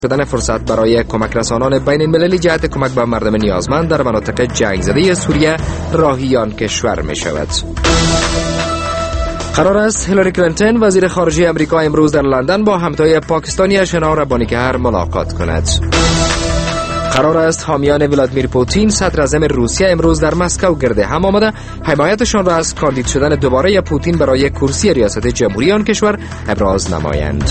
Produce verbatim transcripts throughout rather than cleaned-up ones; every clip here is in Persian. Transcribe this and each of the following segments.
شدن فرصت برای کمک رسانان بین المللی جهت کمک به مردم نیازمند در مناطق جنگ زده سوریه راهی آن کشور می شود. قرار است هیلاری کلینتون وزیر خارجه امریکا امروز در لندن با همتای پاکستانی شنا ربانی‌کر ملاقات کند. قرار است حامیان ولادیمیر پوتین صدر اعظم روسیه امروز در مسکو گرد هم آمده حمایتشان را از کاندید شدن دوباره پوتین برای کرسی ریاست جمهوری آن کشور ابراز نمایند.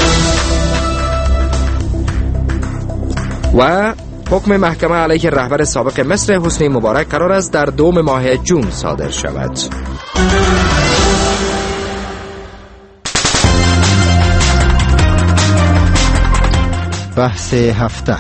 و حکم محکمه علیه رهبر سابق مصر حسنی مبارک قرار است در دوم ماه جون صادر شود. بحث هفته.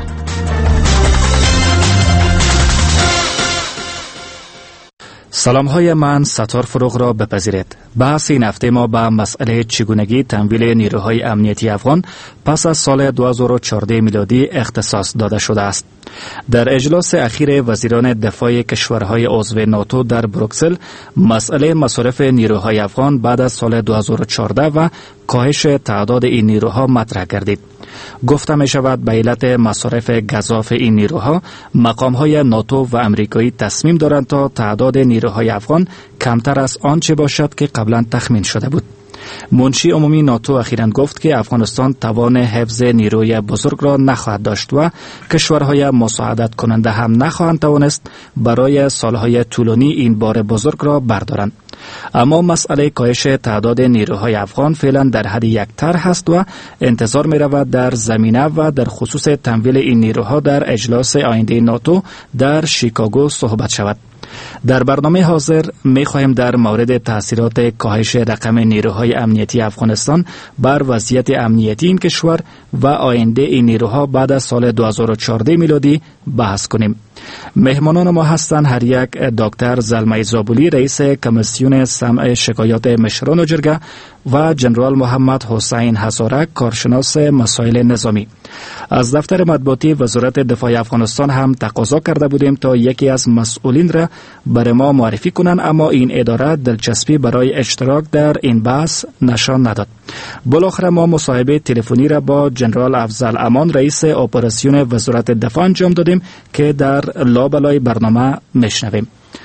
سلام های من ستار فروغ را بپذیرید. بحث این هفته ما به مسئله چگونگی تمویل نیروهای امنیتی افغان پس از سال دو هزار و چهارده میلادی اختصاص داده شده است. در اجلاس اخیر وزیران دفاع کشورهای عضو ناتو در بروکسل مسئله مصارف نیروهای افغان بعد از سال دو هزار و چهارده و کاهش تعداد این نیروها مطرح گردید. گفته می شود به علت مصارف گزاف این نیروها مقامهای ناتو و امریکایی تصمیم دارند تا تعداد نیروهای افغان کمتر از آنچه باشد که قبلا تخمین شده بود. منشی عمومی ناتو اخیراً گفت که افغانستان توان حفظ نیروی بزرگ را نخواهد داشت و کشورهای مساعدت کننده هم نخواهند توانست برای سالهای طولانی این بار بزرگ را بردارند. اما مسئله کاهش تعداد نیروهای افغان فعلا در حد یک طرح است و انتظار می رود در زمینه و در خصوص تمویل این نیروها در اجلاس آینده ناتو در شیکاگو صحبت شود. در برنامه حاضر می خواهیم در مورد تاثیرات کاهش رقم نیروهای امنیتی افغانستان بر وضعیت امنیتی این کشور و آینده این نیروها بعد از سال دو هزار و چهارده میلادی بحث کنیم. مهمانان ما هستند هر یک دکتر زلمه زابولی رئیس کمیسیون سمع شکایات مشران و جرگه و جنرال محمد حسین هزاره کارشناس مسائل نظامی. از دفتر مطبوعاتی وزارت دفاع افغانستان هم تقاضا کرده بودیم تا یکی از مسئولین را برای ما معرفی کنند، اما این اداره دلچسپی برای اشتراک در این بحث نشان نداد. بالاخره ما مصاحبه تلفنی را با جنرال افضل امان رئیس اپراسیون وزارت دفاع انجام دادیم که در لابلای برنامه میشنویم.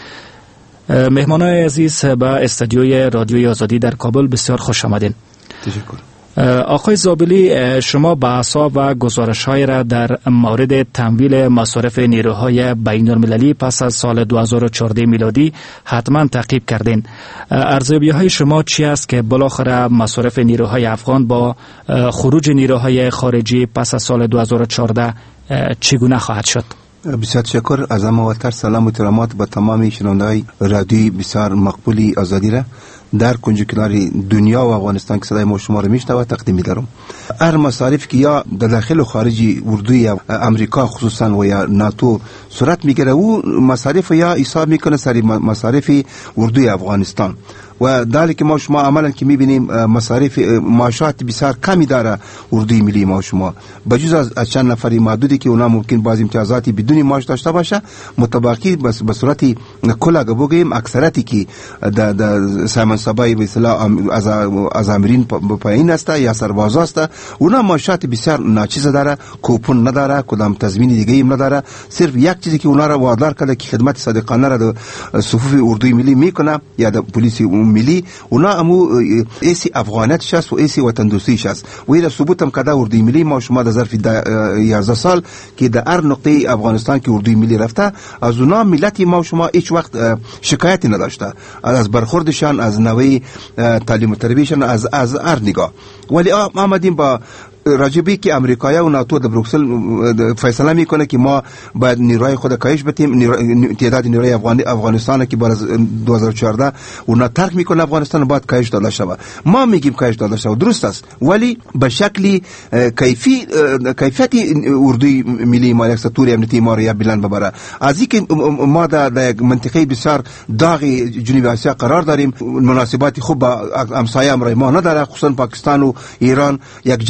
مهمانان عزیز به استودیوی رادیوی آزادی در کابل بسیار خوش آمدین. تشکر. آقای زابلی، شما بحث‌ها و گزارش‌های را در مورد تمویل مصارف نیروهای بین‌المللی پس از سال دو هزار و چهارده میلادی حتما تعقیب کردین. ارزیابی‌های شما چی است که بالاخره مصارف نیروهای افغان با خروج نیروهای خارجی پس از سال دو هزار و چهارده چگونه خواهد شد؟ بسیار تشکر. از همه اولتر سلام و احترامات به تمام شنونده‌های رادیوی بسیار مقبولی آزادی را در کنج کنار دنیا و افغانستان که صدای ما شما را میشنوه تقدیم می‌دارم. هر مصارف که یا در داخل و خارج اردوی امریکا خصوصا و یا ناتو صورت میگیره او مصارف یا حساب میکنه سری مصارف اردوی افغانستان و در که ما شما عملا که میبینیم مصارف معاشات بسیار کمی داره اردوی ملی ما شما بجز از چند نفری محدودی که اونا ممکن بعض امتیازاتی بدون معاش داشته باشه متباقی بس به صورت کل اگه بگیم اکثریتی که در در سامانسابای به اصطلاح از از امرین پایین است یا سرباز است اونا معاشات بسیار ناچیز داره، کوپن نداره، کدام تضمین دیگه ایم نداره. صرف یک چیزی که اونا را وادار کرده که خدمت صادقانه را در صفوف اردوی ملی میکنه یا در پلیس ملی اونا امو ایسی افغانیت شست و ایسی وطن دوستی شست و این ثبوت هم کده اردوی ملی ما شما در ظرف یازده سال که در هر نقطه افغانستان که اردوی ملی رفته از اونا ملتی ما شما هیچ وقت شکایتی نداشته از برخوردشان، از نوع تعلیم و تربیتشان، از از هر نگاه. ولی آمدیم با راجبی که امریکایی و ناتو در بروکسل فیصله میکنه که ما باید نیروهای خود کاهش بدیم، تعداد نیروهای افغانی افغانستان که بعد از دو هزار و چهارده اونا ترک میکنه افغانستان باید کاهش داده شود. ما میگیم کاهش داده شود، درست است، ولی به شکلی کیفی کیفیتی اردوی ملی ما یک سطور امنیتی ما را یا بلند ببره. از اینکه ما در یک منطقه بسیار داغ جنوب آسیا قرار داریم، مناسباتی خوب با همسایه امرای ما نداره، خصوصا پاکستان و ایران یک جنگ سر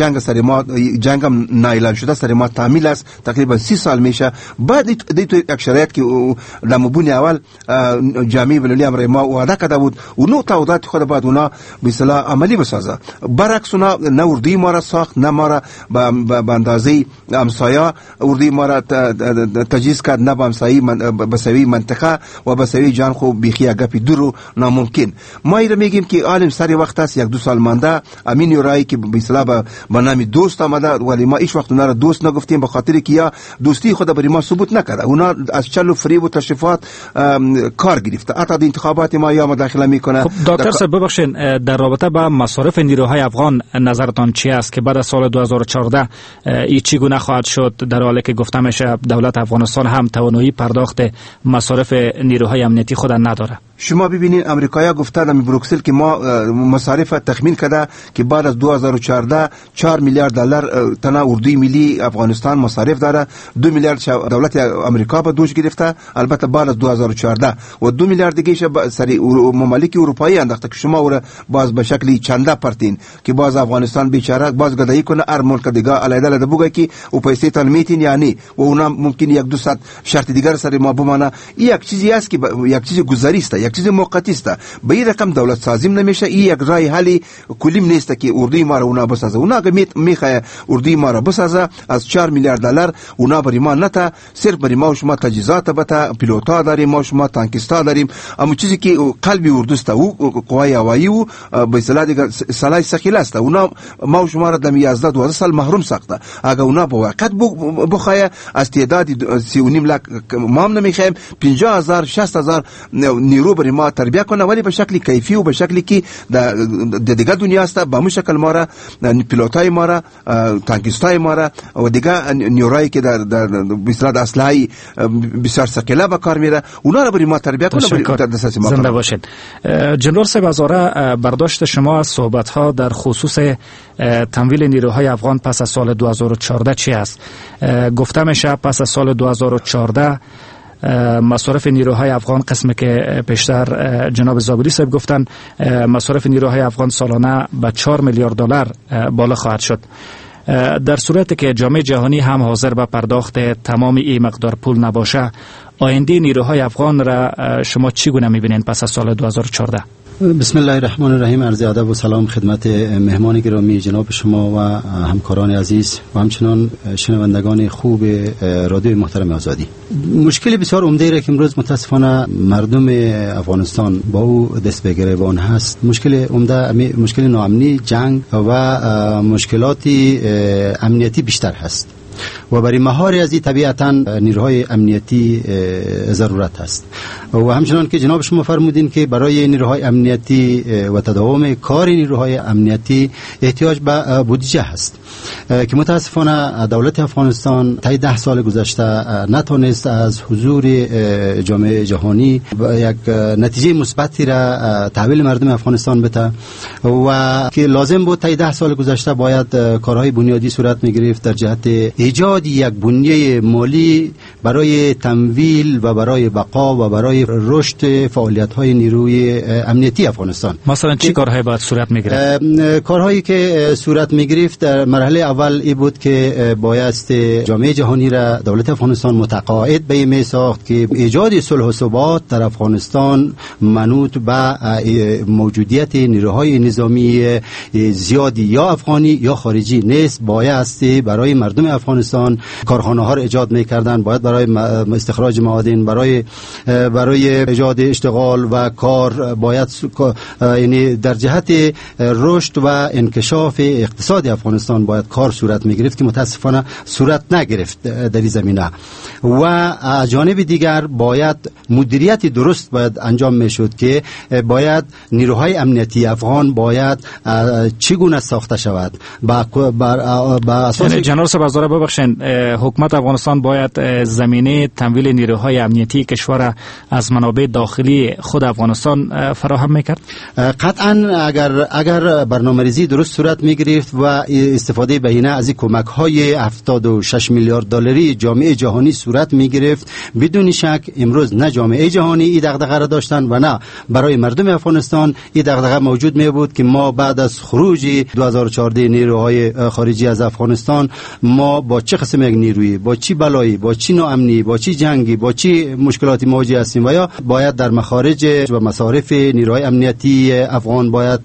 ما جنگ هم نااعلان شده سر ما تعمیل است، تقریبا سی سال میشه. بعد دیت یک شرایط که لمبونی اول جامعه بین‌المللی امر ما وعده کرده بود و نو تعهدات خود بعد اونا به اصطلاح عملی بسازه. برعکس اونا نه اردوی ما را ساخت، نه ما را به اندازه همسایه اردوی ما را تجهیز کرد، نه به همسایه به سوی منطقه و به سوی جان خو بیخی گپی دور ناممکن. ما ایره میگیم که عالم سری وقت است، یک دو سال مانده امین یورایی که به اصطلاح به نام دوست آمده، ولی ما هیچ وقت اونا را دوست نگفتیم به خاطر که یا دوستی خود برای ما ثبوت نکرده. اونا از چل و فریب و تشریفات کار گرفته، حتی در انتخابات ما یا مداخله میکنه. خب دکتر صاحب ببخشید، در رابطه با مصارف نیروهای افغان نظرتان چی است که بعد از سال دو هزار و چهارده این چگونه خواهد شد، در حالی که گفته میشه دولت افغانستان هم توانایی پرداخت مصارف نیروهای امنیتی خود نداره؟ شما ببینید امریکایا گفته در بروکسل که ما مصارف تخمین کرده که بعد از دو هزار و چهارده چهار میلیارد دلار تنها اردوی ملی افغانستان مصارف داره، دو میلیارد دولت امریکا به دوش گرفته البته بعد از دو هزار و چهارده و دو میلیارد دیگه سری ممالک اروپایی انداخته که شما ور باز به شکلی چنده پرتین که باز افغانستان بیچاره باز گدایی کنه، هر ملک دیگه علیحده علیحده بگه که او پیسه تان میتین یعنی و اونا ممکن یک دو صد شرط دیگر سری ما بمانه. یک چیزی است که یک چیز گذری است، یک چیز موقتی است، به این رقم دولت سازیم نمیشه. این یک رای حلی کلیم نیست که اردوی ما را اونا بسازه. اونا اگه میخواه اردوی ما را بسازه از چهار میلیارد دلار اونا بری ما نتا، صرف بری ما و شما تجهیزات بتا، پیلوتا داریم، ما شما تانکستا داریم، اما چیزی که قلبی اردو است او قوای هوایی و به اصطلاح دیگه سلاح ثقیل است، اونا ما و شما را در یازده دوازده سال محروم ساخته. اگه اونا به وقت بخواه از تعداد سی و نیم لک ما هم نمیخوایم پنجاه هزار شصت هزار نیرو بری ما تربیت کنه، ولی به شکلی کیفی و به شکلی که در دیگه دنیا است به همون شکل ما را پیلوتای ما را تانکیستای ما را و دیگه نیروهایی که در در بسیار اسلحه بسیار ثقیله به کار میره اونا را بری ما تربیت کنه. بری دسترسی ما زنده باشید. جنرال صاحب ازاره برداشت شما از صحبت ها در خصوص تمویل نیروهای افغان پس از سال دو هزار و چهارده چی است؟ گفته میشه پس از سال دو هزار و چهارده مصارف نیروهای افغان، قسمی که پیشتر جناب زابلی صاحب گفتن مصارف نیروهای افغان سالانه به چهار میلیارد دلار بالا خواهد شد. در صورتی که جامعه جهانی هم حاضر به پرداخت تمام این مقدار پول نباشه، آینده نیروهای افغان را شما چگونه میبینید پس از سال دو هزار و چهارده؟ بسم الله الرحمن الرحیم. عرض ادب و سلام خدمت مهمان گرامی جناب شما و همکاران عزیز و همچنان شنوندگان خوب رادیو محترم آزادی. مشکل بسیار عمده را که امروز متاسفانه مردم افغانستان با او دست به گریبان هست، مشکل عمده مشکل ناامنی، جنگ و مشکلات امنیتی بیشتر هست و برای مهار از این طبیعتا نیروهای امنیتی ضرورت هست و همچنان که جناب شما فرمودین که برای نیروهای امنیتی و تداوم کار نیروهای امنیتی احتیاج به بودجه هست که متاسفانه دولت افغانستان طی ده سال گذشته نتونست از حضور جامعه جهانی یک نتیجه مثبتی را تحویل مردم افغانستان بده و که لازم بود طی ده سال گذشته باید کارهای بنیادی صورت می‌گرفت در جهت ایجاد یک بنیه مالی برای تمویل و برای بقا و برای رشد فعالیت‌های نیروی امنیتی افغانستان. مثلا چی کارهایی باید صورت می‌گرفت؟ کارهایی که صورت می‌گرفت در مرحله اول ای بود که بایست جامعه جهانی را دولت افغانستان متقاعد به این میساخت که ایجاد صلح و ثبات در افغانستان منوط به موجودیت نیروهای نظامی زیادی یا افغانی یا خارجی نیست. بایست برای مردم افغانستان کارخانه ها را ایجاد می‌کردند، باید برای استخراج معادن، برای برای ایجاد اشتغال و کار باید یعنی در جهت رشد و انکشاف اقتصاد افغانستان باید کار صورت می‌گرفت که متاسفانه صورت نگرفت در این زمینه و از جانب دیگر باید مدیریت درست باید انجام میشد که باید نیروهای امنیتی افغان باید چگونه ساخته شود با با اساس جنرال صاحب ببخشید حکومت افغانستان باید زمینه تمویل نیروهای امنیتی کشور از منابع داخلی خود افغانستان فراهم میکرد؟ قطعا اگر اگر برنامه‌ریزی درست صورت میگرفت و استفاده بهینه از این کمک های هفتاد و شش میلیارد دلاری جامعه جهانی صورت میگرفت، بدون شک امروز نه جامعه جهانی این دغدغه را داشتن و نه برای مردم افغانستان این دغدغه موجود می بود که ما بعد از خروج دو هزار و چهارده نیروهای خارجی از افغانستان ما با چه قسم یک نیرویی، با چی بلایی، با چی ناامنی، با چی جنگی، با چی مشکلاتی مواجه هستیم و یا باید در مخارج و مصارف نیروهای امنیتی افغان باید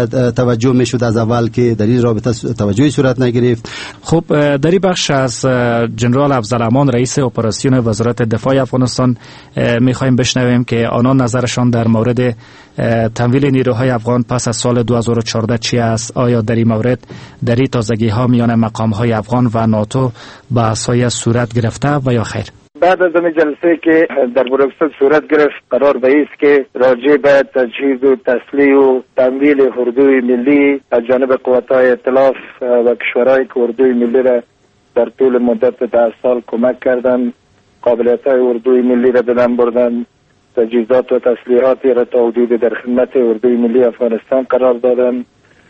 توجه میشد از اول که در این رابطه توجهی صورت نگرفت. خب در این بخش از جنرال افضل امان رئیس اپراسیون وزارت دفاع افغانستان میخوایم بشنویم که آنان نظرشان در مورد تمویل نیروهای افغان پس از سال دو هزار و چهارده چی است؟ آیا در این مورد در این تازگی ها میان مقام های افغان و ناتو بحث‌های صورت گرفته و یا خیر؟ بعد از این جلسه که در بروکسل صورت گرفت قرار به است که راجع به تجهیز و تسلیح و تمویل اردوی ملی از جانب قوات‌های ائتلاف و کشورهایی که اردوی ملی را در طول مدت ده سال کمک کردند، قابلیت‌های اردوی ملی را به دست بردند، تجهیزات و تسلیحاتی را تا حدود در خدمت اردوی ملی افغانستان قرار دادند.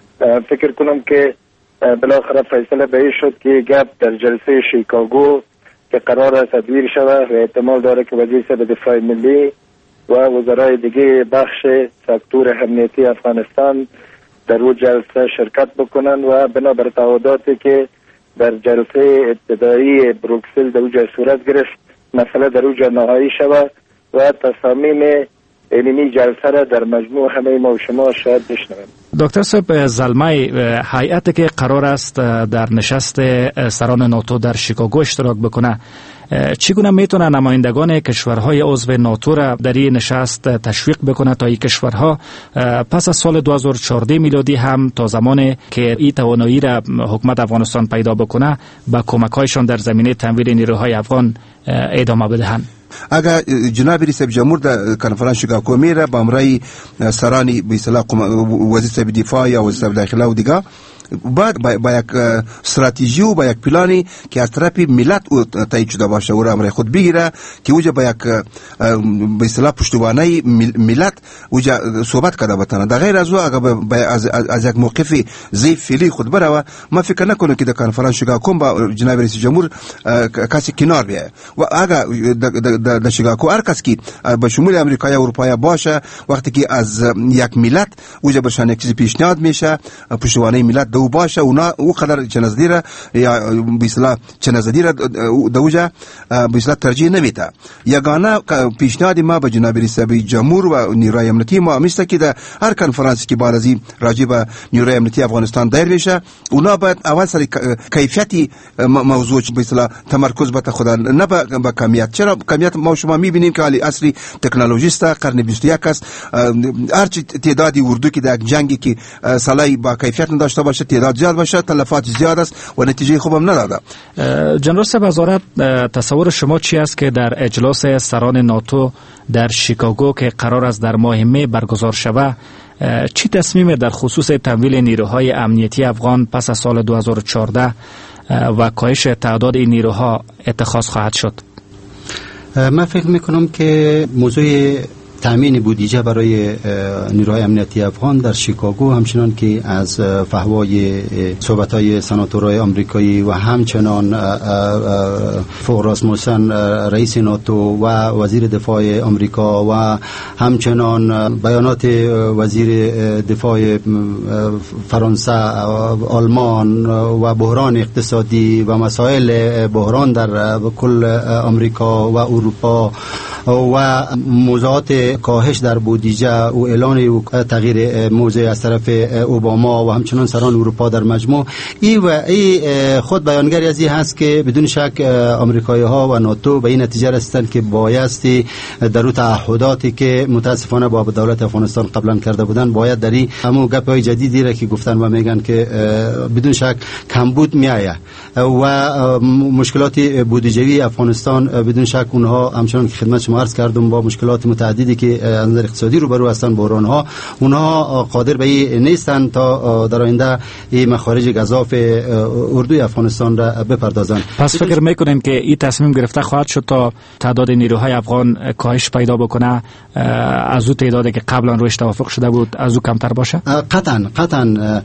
فکر کنم که بالاخره فیصله به این شد که گپ در جلسه شیکاگو که قرار است تدویر شود و احتمال داره که وزیر صد دفاع ملی و وزرای دیگه بخش سکتور امنیتی افغانستان در او جلسه شرکت بکنن و بنابر تعهداتی که در جلسه ابتدایی بروکسل در اوجا صورت گرفت مسئله در اوجا نهایی شود و تصامیم علمی جلسه را در مجموع همه ما و شما شاید بشنویم. دکتر صاحب زلمای، هیئتی که قرار است در نشست سران ناتو در شیکاگو اشتراک بکنه، چگونه میتونه نمایندگان کشورهای عضو ناتو را در این نشست تشویق بکنه تا این کشورها پس از سال دو هزار و چهارده میلادی هم تا زمانی که این توانایی را حکومت افغانستان پیدا بکنه با کمک‌هایشان در زمینه تمویل نیروهای افغان ادامه بدهند؟ اگر جناب رئیس جمهور در کنفرانس شیکاگو میره با امرای سرانی به اصطلاح وزیر دفاع یا وزیر داخله و دیگه بعد با یک استراتژی و با یک پلانی که از طرف ملت تایید شده باشه او را امر خود بگیره که اوجا با یک به اصطلاح پشتوانه ملت اوجا صحبت کرده بتونه. در غیر از او اگر از, از یک موقف ضعیف فعلی خود بره، ما فکر نکنم که در کنفرانس شیکاگو با جناب رئیس جمهور کسی کنار بیاید و اگر در شیکاگو هر کس که به شمول امریکا یا اروپا باشه وقتی که از یک ملت اوجا برشان یک چیزی پیشنهاد میشه پشتوانه ملت دو باشه اونا او قدر چنزدی را یا به اصطلاح چنزدی را دوجا به اصطلاح ترجیح نمیده. یگانه پیشنهاد ما به جناب رئیس جمهور و نیروهای امنیتی ما میسته که در هر کنفرانسی که بعد از این راجع به نیروهای امنیتی افغانستان دایر بشه اونا باید اول سر کیفیتی موضوع به اصطلاح تمرکز بده خدا نه به کمیت. چرا کمیت ما شما میبینیم که حالی اصلی تکنولوژیست قرن بیست و یک است، هر چی تعدادی اردو که در جنگی که سلاح با کیفیت نداشته باشه تعداد زیاد باشه تلفات زیاد است و نتیجه خوبم نداده. جنرال صاحب وزارت، تصور شما چی است که در اجلاس سران ناتو در شیکاگو که قرار است در ماه می برگزار شود چی تصمیم در خصوص تمویل نیروهای امنیتی افغان پس از سال دو هزار و چهارده و کاهش تعداد این نیروها اتخاذ خواهد شد؟ من فکر میکنم که موضوع تامین بودجه برای نیروهای امنیتی افغان در شیکاگو همچنان که از فحوای صحبت‌های سناتورهای آمریکایی و همچنان فوق راسموسن رئیس ناتو و وزیر دفاع آمریکا و همچنان بیانات وزیر دفاع فرانسه، آلمان و بحران اقتصادی و مسائل بحران در کل آمریکا و اروپا و موضوعات کاهش در بودجه و اعلان و تغییر موضع از طرف اوباما و همچنان سران اروپا در مجموع ای و ای خود بیانگری از این هست که بدون شک آمریکایی ها و ناتو به این نتیجه رسیدند که بایستی در اون تعهداتی که متاسفانه با دولت افغانستان قبلا کرده بودن باید در این همون گپ‌های جدیدی را که گفتن و میگن که بدون شک کمبود میآید و مشکلات بودجه‌ای افغانستان بدون شک اونها همچنان که خدمت شما عرض کردم با مشکلات متعددی که از نظر اقتصادی روبرو هستند بحران ها، اونها قادر به این نیستند تا در آینده این مخارج گزاف اردوی افغانستان را بپردازند. پس فکر میکنین که این تصمیم گرفته خواهد شد تا تعداد نیروهای افغان کاهش پیدا بکنه، از اون تعدادی که قبلا روش توافق شده بود از اون کمتر باشه؟ قطعا قطعا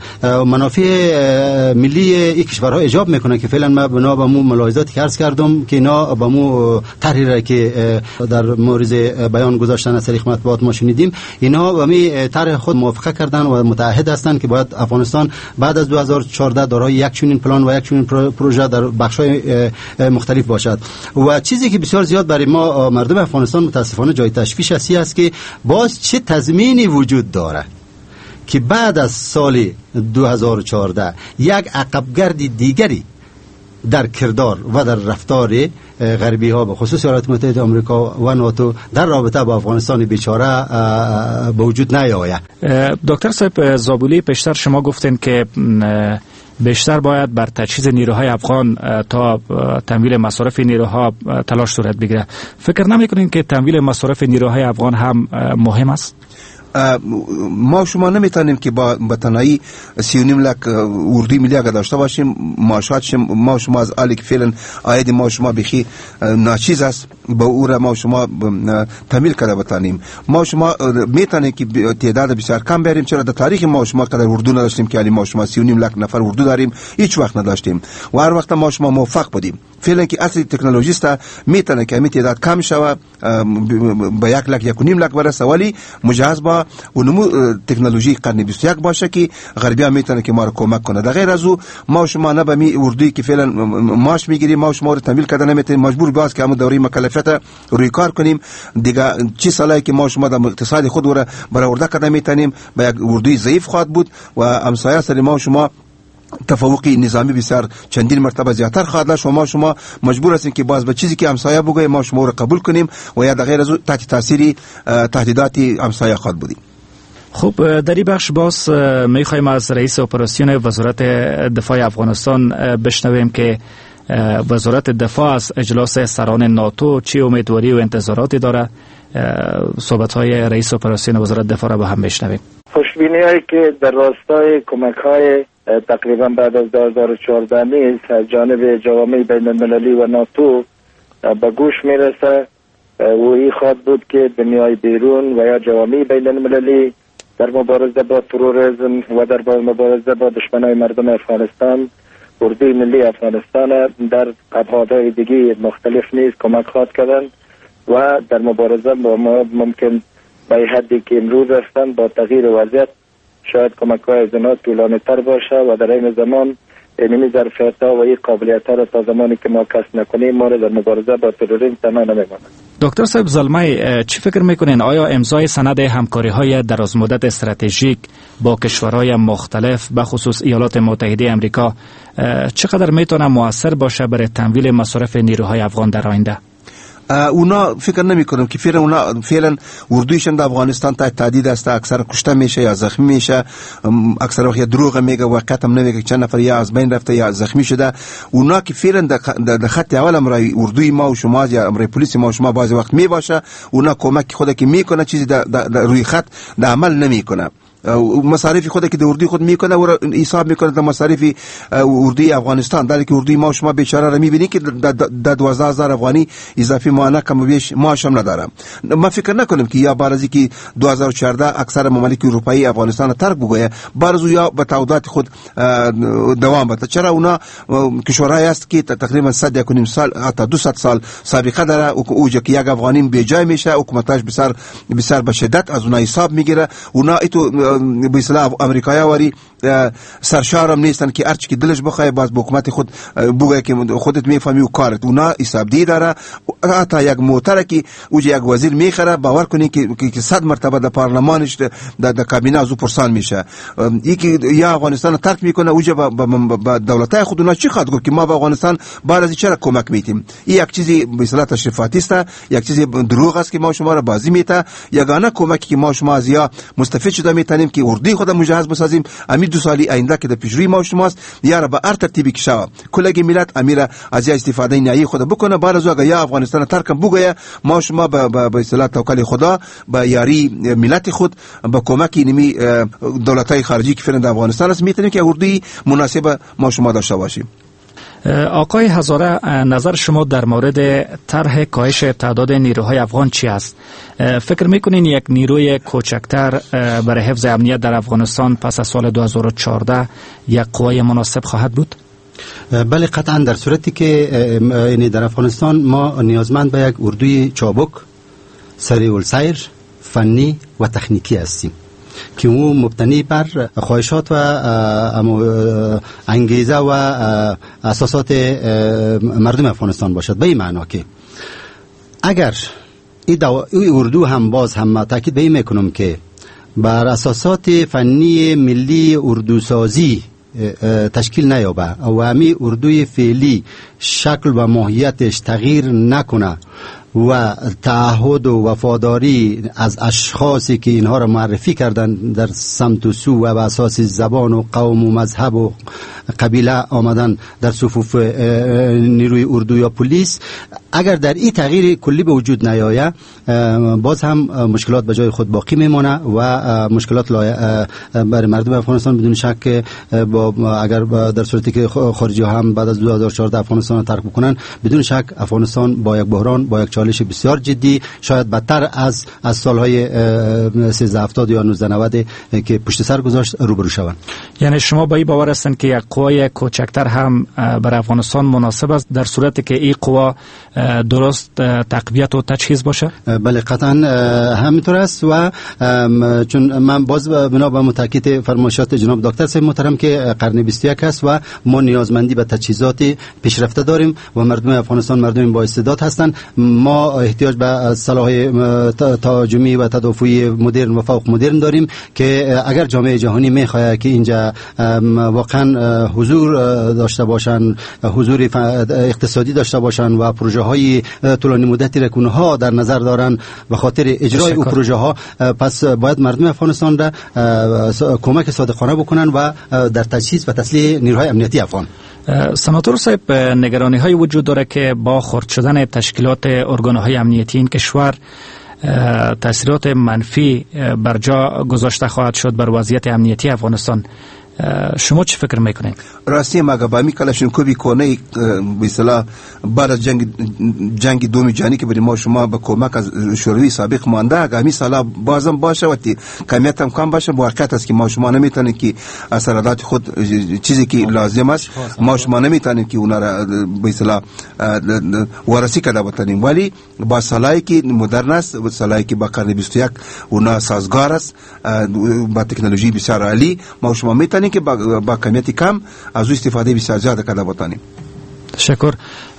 منافع ملی یک کشورها ایجاب میکنه که فعلا ما بنا به مو ملاحظاتی که عرض کردم که اینا با مو تحریری که در مورد بیان گذاشتن از طریق مطبوعات ما شنیدیم، اینا با می طرح خود موافقه کردن و متعهد هستند که باید افغانستان بعد از دو هزار و چهارده دارای یک چنین پلان و یک چنین پروژه در بخش‌های مختلف باشد. و چیزی که بسیار زیاد برای ما مردم افغانستان متاسفانه جای تشویش هستی است که باز چه تضمینی وجود داره که بعد از سال دو هزار و چهارده یک عقبگرد دیگری در کردار و در رفتار غربی ها به خصوص ایالات متحده آمریکا و ناتو در رابطه با افغانستان بیچاره به وجود نیاید. دکتر صاحب زابولی، پیشتر شما گفتین که بیشتر باید بر تجهیز نیروهای افغان تا تمویل مصارف نیروها تلاش صورت بگیره. فکر نمی‌کنین که تمویل مصارف نیروهای افغان هم مهم است؟ ما شما نمیتونیم که با تنهایی سی و نیم لک اردوی ملی اگر داشته باشیم، معاشات ما شما از آلی که فعلا آید ما شما بخی ناچیز است با او را ما شما تمویل کرده بتانیم. ما شما میتونیم که تعداد بسیار کم بریم، چرا در تاریخ ما شما قدر اردو نداشتیم که ما شما سی و نیم لک نفر اردو داریم، هیچ وقت نداشتیم و هر وقت ما شما موفق بودیم. فعلا که اصلی تکنولوژیست میتونه که همین تعداد کم شوه به یک لک یک و نیم لک برسه، ولی مجهز با اونمو تکنولوژی قرن بیست و یک باشه که غربی ها میتونه که ما رو کمک کنه. در غیر از او ما شما نه به می اردویی که فعلا ماش میگیریم ما شما رو تمویل کردن نمیتونیم، مجبور باز که همون دوره مکلفیت روی کار کنیم دیگه. چی سالایی که ما شما در اقتصاد خود رو برآورده کردن میتونیم به یک اردوی ضعیف خواهد بود و همسایه سر ما شما تفوقی نظامی بسیار چندین مرتبه زیاتر خواهد داشت و ما شما مجبور هستیم که باز به چیزی که همسایه بگه ما شما رو قبول کنیم و یا در غیر از او تحت تاثیر تهدیدات همسایه خواهد بودیم. خب در این بخش باز میخوایم از رئیس اپراسیون وزارت دفاع افغانستان بشنویم که وزارت دفاع از اجلاس سران ناتو چه امیدواری و انتظاراتی داره. صحبت‌های رئیس اپراسیون وزارت دفاع را با هم بشنویم. خوشبینی‌هایی که در راستای کمک‌های تقریبا بعد از دو هزار و چهارده نیز از جانب جوامع بین المللی و ناتو به گوش میرسه و این خواهد بود که دنیای بیرون و یا جوامع بین المللی در مبارزه با تروریسم و در مبارزه با دشمنای مردم افغانستان اردوی ملی افغانستان در ابعادهای دیگه مختلف نیز کمک خواهد کردن و در مبارزه با ما ممکن به حدی که امروز هستند با تغییر وضعیت شاید کمک‌های از اینا طولانی تر باشه و در این زمان اینمی ظرفیت‌ها و این قابلیت‌ها را تا زمانی که ما کسب نکنیم ما را در مبارزه با تروریسم تنها نمی‌ماند. دکتر صاحب زلمه، چی فکر میکنین آیا امضای سند همکاری‌های درازمدت استراتژیک با کشورهای مختلف به خصوص ایالات متحده آمریکا چقدر میتونه مؤثر باشه برای تمویل مصارف نیروهای افغان در آینده؟ اونا فکر نمی کنم که فعلا اونا فعلا اردویشون در افغانستان تحت تهدید است، اکثر کشته میشه یا زخمی میشه، اکثر وقت دروغ میگه واقعیت هم نمیگه، چند نفر یا از بین رفته یا زخمی شده. اونا که فعلا در خط اول امرای اردوی ما و شما یا امرای پلیس ما و شما بعضی وقت می باشه، اونا کمک خود که میکنه چیزی در روی خط در عمل نمیکنه. مصارف خود که اردوی خود میکنه و حساب میکنه در مصارف اردوی افغانستان، در که اردوی ما شما بیچاره را میبینی که در دوازده هزار افغانی اضافی ماهانه کم و بیش معاش هم نداره. ما فکر نکنیم که یا بارزی که دو هزار و چهارده اکثر ممالک اروپایی افغانستان ترک بگویه، بارزو یا به تعهدات خود دوام بده. چرا اونا کشورهایی است که تقریبا صد یک و نیم سال تا دویست سال سابقه داره، اوجا که یک افغانی به جای میشه حکومتش بسیار بسیار به شدت از اونها حساب میگیره. اونا ایتو به اصطلاح امریکایی واری سرشارم نیستن که هرچی که دلش بخواد باز به حکومت خود بگه که خودت میفهمی و کارت. اونا حساب دی داره، حتی یک موتر که اوجا یک وزیر میخره باور کنی که که صد مرتبه در پارلمانش در کابینه از او پرسان میشه. یکی یا افغانستان ترک میکنه اوجا با دولتای خود اونا چی خواهد گفت که ما به افغانستان بار از چرا کمک میتیم. این یک چیزی به اصطلاح تشریفاتی است، یک چیزی دروغ است که ما شما را بازی میته. یگانه کمکی که ما شما از یا مستفید شده میتونیم که اردوی خود مجهز بسازیم. امید دو سالی آینده که در پیشروی ما شماست یا را به هر ترتیبی که شود کلگی ملت امیر از یا استفاده نهایی خود بکنه. بار از اگر یا افغانستان افغانستان ترک بگویه ما شما به به اصطلاح توکل خدا به یاری ملت خود به کمک نمی دولت‌های خارجی که فعلا در افغانستان است میتونیم که اردوی مناسب ما شما داشته باشیم. آقای هزاره، نظر شما در مورد طرح کاهش تعداد نیروهای افغان چی است؟ فکر میکنین یک نیروی کوچکتر برای حفظ امنیت در افغانستان پس از سال دو هزار و چهارده یک قوای مناسب خواهد بود؟ بله قطعا، در صورتی که یعنی در افغانستان ما نیازمند به یک اردوی چابک، سریع السیر، فنی و تکنیکی هستیم که او مبتنی بر خواهشات و انگیزه و اساسات مردم افغانستان باشد. به این معنا که اگر این اردو هم باز هم تاکید به این میکنم که بر اساسات فنی ملی اردو سازی تشکیل نیابه و همی اردوی فعلی شکل و ماهیتش تغییر نکنه و تعهد و وفاداری از اشخاصی که اینها را معرفی کردن در سمت و سو و به اساس زبان و قوم و مذهب و قبیله آمدن در صفوف نیروی اردو یا پلیس، اگر در این تغییر کلی به وجود نیاید باز هم مشکلات به جای خود باقی میمونه و مشکلات برای مردم افغانستان بدون شک با اگر در صورتی که خارجی ها هم بعد از دو هزار و چهارده افغانستان را ترک بکنن بدون شک افغانستان با یک بحران، با یک چالش بسیار جدی، شاید بدتر از از سالهای سیزده هفتاد یا نوزده نود که پشت سر گذاشت روبرو شوند. یعنی شما با این باور هستند که یک قوای کوچکتر هم برای افغانستان مناسب است در صورتی که این قوا درست تقویت و تجهیز باشه؟ بله قطعا همینطور است و چون من باز بنا به متاکید فرمایشات جناب دکتر صاحب محترم که قرن بیست و یک است و ما نیازمندی به تجهیزات پیشرفته داریم و مردم افغانستان مردم با استعداد هستند. ما احتیاج به سلاح تهاجمی و تدافعی مدرن و فوق مدرن داریم که اگر جامعه جهانی میخواهد که اینجا واقعا حضور داشته باشن، حضور اقتصادی داشته باشن و پروژه های طولانی مدتی را اونها در نظر دارن به خاطر اجرای او پروژه ها، پس باید مردم افغانستان را کمک صادقانه بکنن و در تجهیز و تسلیح نیروهای امنیتی افغان. سناتور صاحب، نگرانی های وجود داره که با خرد شدن تشکیلات ارگان های امنیتی این کشور تاثیرات منفی بر جا گذاشته خواهد شد بر وضعیت امنیتی افغانستان. شما چی فکر میکنید؟ راستی مگه با می کلاشینکوف کونه به اصطلاح بعد از جنگ جنگ دوم جهانی که برای ما شما به کمک از شوروی سابق مانده، اگه همین سالا بازم باشه و کمیت هم کم باشه، واقعیت است که ما شما نمیتونیم که اثرات خود چیزی که لازم است ما شما نمیتونیم که اونا را به اصطلاح وارسی کرده بتونیم، ولی با سالایی که مدرن است و سالایی که با قرن بیست و یک اونا سازگار است با تکنولوژی بسیار عالی، ما شما میتونیم که با, با کمیت کم از استفاده بسیار زیاد کرده بتانیم. تشکر.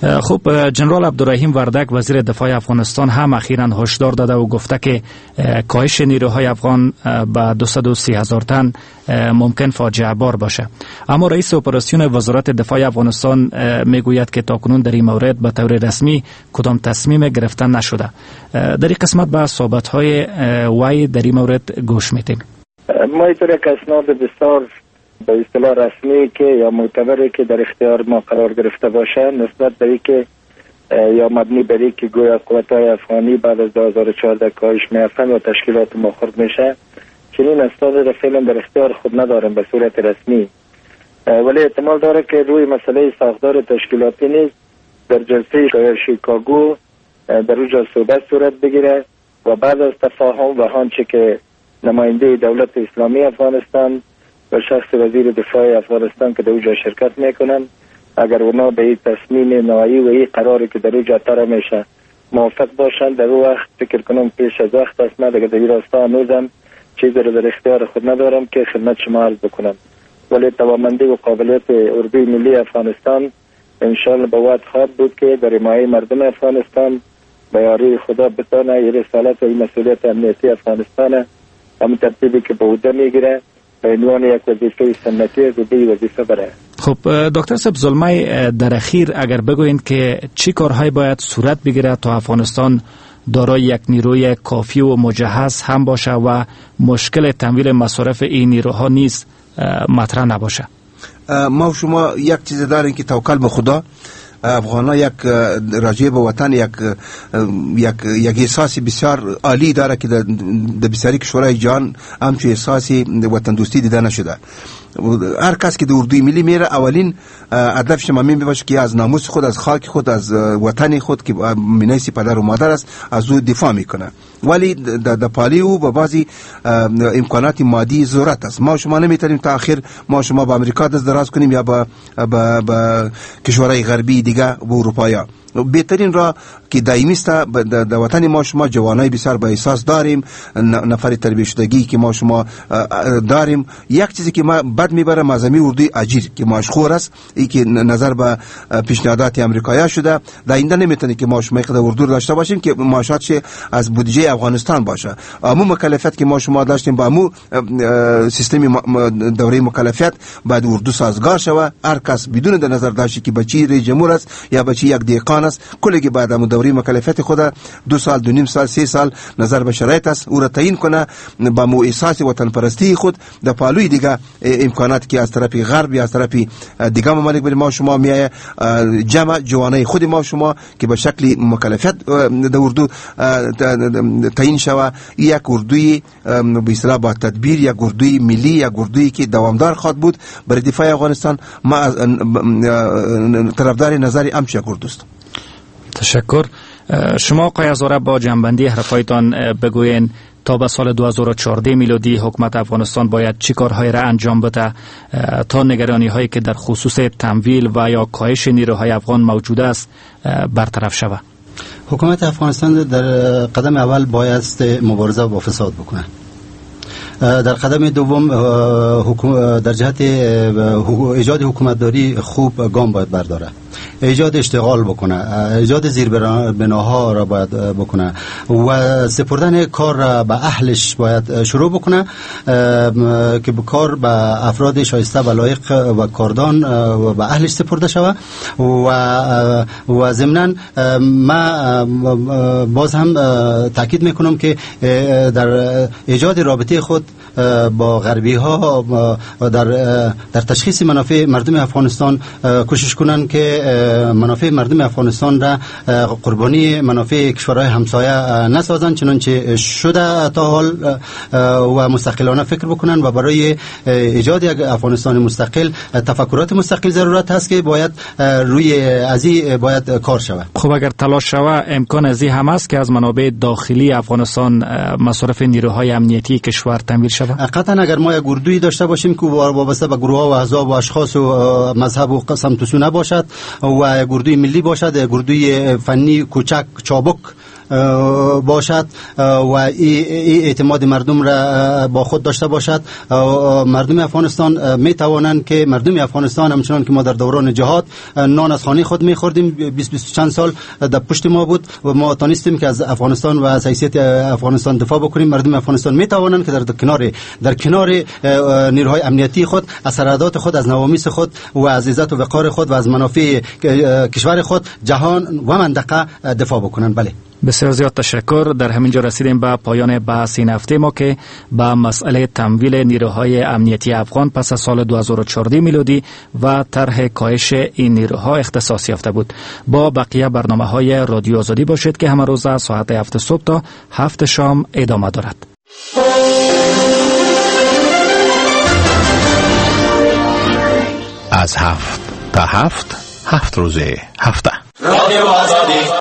خب جنرال عبدالرحیم وردک وزیر دفاع افغانستان هم اخیراً هشدار داده و گفته که کاهش نیروهای افغان به دویست و سی هزار تن ممکن فاجعه بار باشه، اما رئیس اپراسیون وزارت دفاع افغانستان میگوید که تاکنون در این مورد به طور رسمی کدام تصمیم گرفتن نشده. در این قسمت به صحبت‌های وی در این مورد گوش میدیم. ما اینطور یک اسناد بسیار به اصطلاح رسمی که یا معتبری که در اختیار ما قرار گرفته باشه نسبت به اینکه یا مبنی بر اینکه گویا قوت‌های افغانی بعد از دو هزار و چهارده کاهش می‌یافتند و تشکیلات ما خرد میشه، چنین اسناد را فعلا در اختیار خود ندارم به صورت رسمی، ولی احتمال داره که روی مسئله ساختار تشکیلاتی نیز در جلسه شیکاگو در اونجا صحبت صورت بگیره و بعد از تفاهم و آنچه که نماینده دولت اسلامی افغانستان و شخص وزیر دفاع افغانستان که در اونجا شرکت میکنن، اگر اونا به این تصمیم نهایی و این قراری که در اونجا طرح میشه موافق باشند، در اون وقت فکر کنم پیش از وقت است. من دیگه در این راستا هنوزم چیزی رو در اختیار خود ندارم که خدمت شما عرض بکنم، ولی توانمندی و قابلیت اردوی ملی افغانستان انشاءالله به وقت خواهد بود که در حمایت مردم افغانستان به یاری خدا بتانه این رسالت و این مسئولیت امنیتی افغانستان همین ترتیبی که به عهده میگیره به عنوان یک وظیفه سنتی از این وظیفه بره. خب دکتر صاحب ظلمای در اخیر اگر بگویند که چی کارهای باید صورت بگیره تا افغانستان دارای یک نیروی کافی و مجهز هم باشه و مشکل تمویل مصارف این نیروها نیز مطرح نباشه؟ ما شما یک چیز داریم که توکل به خدا افغانا یک راجع به وطن یک یک یک احساس بسیار عالی داره که در بسیاری کشورهای جهان همچون احساسی وطن دوستی دیده نشده. هر کس که در اردوی ملی میره اولین هدفش همین باشه که از ناموس خود، از خاک خود، از وطن خود که مینیس پدر و مادر است از او دفاع میکنه. ولی در پالی او با بعضی امکانات مادی ضرورت است. ما شما نمیتونیم تا آخر ما شما با امریکا دست دراز کنیم یا با با, با کشورهای غربی دیگه و اروپایا. بهترین راه که دائمی است در وطن ما شما جوانای بسیار با احساس داریم، نفر تربیت شدگی که ما شما داریم. یک چیزی که ما بد میبره مازمی اردوی اجیر که مشخور است، ای که نظر به پیشنهادات امریکایی شده در اینده نمیتونه که ما شما قدر اردو داشته باشیم که معاشاتش از بودجه افغانستان باشه. امو مکلفیت که ما شما داشتیم با امو سیستم دوره مکلفیت بعد اردو سازگار شوه. هر کس بدون در نظر داشته که بچی رئیس جمهور است یا بچی یک دیقان است، کلی بعد امو دوره مکلفیت خود دو سال دو نیم سال سه سال نظر به شرایط است او را تعیین کنه با مو احساس وطن پرستی خود در پالوی دیگه امکانات که از طرف غرب یا از طرف دیگه ممالک به ما شما میایه جمع جوانای خود ما شما که به شکل مکلفیت در اردو تعیین شوه. یک اردوی به اصطلاح با تدبیر، یک اردوی ملی، یک اردوی که دوامدار خواد بود برای دفاع افغانستان. ما طرفدار نظری امش یک اردوست. تشکر. شما آقای هزاره با جنبندی حرفایتان بگوین تا به سال دو هزار و چهارده میلادی حکومت افغانستان باید چی کارهای را انجام بده تا نگرانی هایی که در خصوص تمویل و یا کاهش نیروهای افغان موجود است برطرف شود؟ حکومت افغانستان در قدم اول بایست مبارزه با فساد بکنه. در قدم دوم در جهت ایجاد حکومتداری خوب گام باید برداره، ایجاد اشتغال بکنه، ایجاد زیربناها را باید بکنه و سپردن کار را به اهلش باید شروع بکنه که به کار به افراد شایسته و لایق و کاردان و به اهلش سپرده شود. و و ضمناً ما باز هم تاکید میکنم که در ایجاد رابطه خود با غربی ها در در تشخیص منافع مردم افغانستان کوشش کنن که منافع مردم افغانستان را قربانی منافع کشورهای همسایه نسازن، چنانچه شده تا حال و مستقلانه فکر بکنن و برای ایجاد یک افغانستان مستقل تفکرات مستقل ضرورت هست که باید روی ازی باید کار شود. خب اگر تلاش شود امکان ازی هم است که از منابع داخلی افغانستان مصرف نیروهای امنیتی کشور تمویل شود؟ قطعا اگر ما یک اردویی داشته باشیم که وابسته به گروه ها و احزاب و اشخاص و مذهب و قسم و سو نباشد و یک اردوی ملی باشد، یک اردوی فنی کوچک چابک باشد و ای اعتماد مردم را با خود داشته باشد، مردم افغانستان می توانند که مردم افغانستان همچنان که ما در دوران جهاد نان از خانه خود می خوردیم، بیست بیست چند سال در پشت ما بود و ما تانستیم که از افغانستان و از حیثیت افغانستان دفاع بکنیم. مردم افغانستان می توانند که در کنار در کنار نیروهای امنیتی خود از سرحدات خود، از نوامیس خود و از عزت و وقار خود و از منافع کشور خود، جهان و منطقه دفاع بکنند. بله، بسیار زیاد تشکر. در همین جا رسیدیم به پایان بحث این هفته ما که با مسئله تمویل نیروهای امنیتی افغان پس از سال دو هزار و چهارده میلادی و طرح کاهش این نیروها اختصاص یافته بود. با بقیه برنامه‌های رادیو آزادی باشید که همه روز از ساعت هفت صبح تا هفت شام ادامه دارد. از هفت تا هفت هفت روزه هفته رادیو آزادی.